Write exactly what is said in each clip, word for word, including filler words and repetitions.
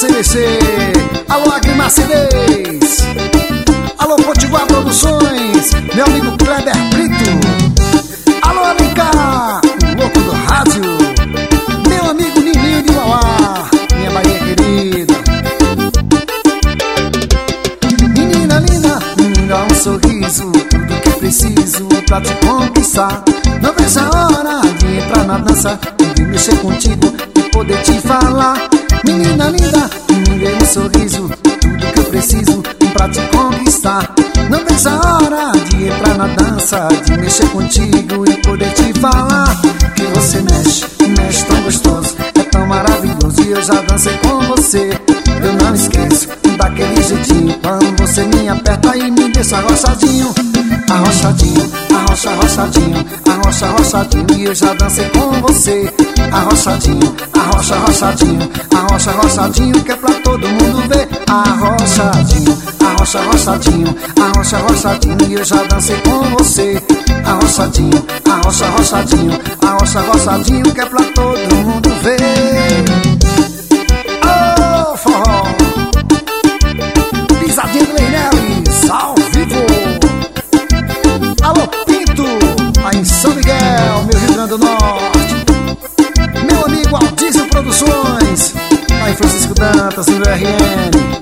C B C. Alô, Agrima C Ds. Alô, Potiguar Produções. Meu amigo Kleber Brito. Alô, Alencar, o louco do rádio. Meu amigo Nininho de Mauá, minha Bahia querida. Menina linda, me dá um sorriso, tudo que preciso pra te conquistar. Não vejo a hora de entrar na dança, de mexer contigo e poder te falar. Menina linda, me dê um sorriso, tudo que eu preciso pra te conquistar. Não vejo a hora de entrar na dança, de mexer contigo e poder te falar. Que você mexe, mexe tão gostoso, é tão maravilhoso e eu já dancei com você. Eu não esqueço daquele jeitinho, quando você me aperta e me deixa arrochadinho. Arrochadinho, arrocha, arrochadinho, arrocha, arrochadinho e eu já dancei com você. Arrochadinho, arrocha, arrochadinho, arrocha, arrochadinho que é pra todo mundo ver. Arrochadinho, arrocha, arrochadinho, arrocha, arrochadinho e eu já dancei com você. Arrochadinho, arrocha, arrochadinho, arrocha, arrochadinho que é pra todo mundo ver. Oh, forró, pisadinha do Meireles, ao vivo. Alô, Pinto, aí em São Miguel, meu Rio Grande do Norte. Meu amigo Aldísio Produções, aí Francisco Dantas, no R N.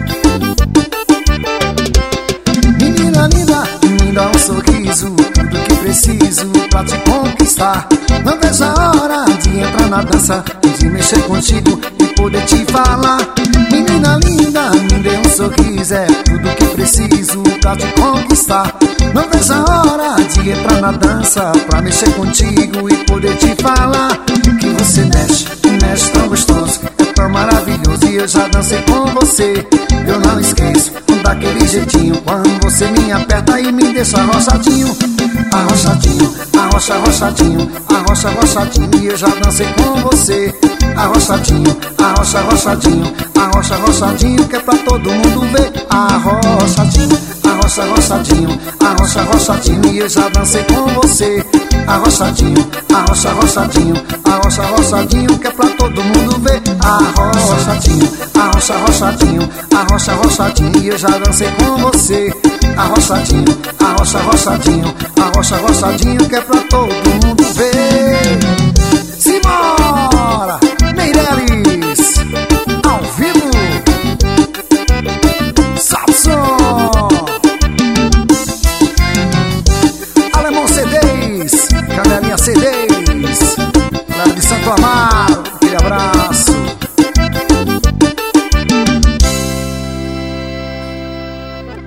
Menina linda, me dá um sorriso, tudo que preciso pra te conquistar. Não vejo a hora de entrar na dança, de mexer contigo e poder te falar. Menina linda, me dê um sorriso, é tudo que preciso pra te conquistar. Não vejo a hora de entrar na dança, pra mexer contigo e poder te falar. Que você mexe, mexe tão gostoso, é tão maravilhoso e eu já dancei com você. Eu não esqueço daquele jeitinho, quando você me aperta e me deixa arrochadinho. Arrochadinho, arrocha, arrochadinho, arrocha, arrochadinho e eu já dancei com você. Arrochadinho, arrocha, arrochadinho, arrocha, arrochadinho que é pra todo mundo ver. Arrochadinho, arrocha, arrochadinho, arrocha, arrochadinho e eu já dancei com você. Arrochadinho, arrocha, arrochadinho, arrocha, arrochadinho que é pra todo mundo ver. Arrochadinho, arrocha, arrochadinho, arrocha, arrochadinho e eu já dancei com você. Arrochadinho, arrocha, arrochadinho, arrocha, arrochadinho que é pra todo mundo ver. Simbora! Meireles, ao vivo. Samson, Alemão C Ds, Canelinha C Ds, lá de Santo Amaro.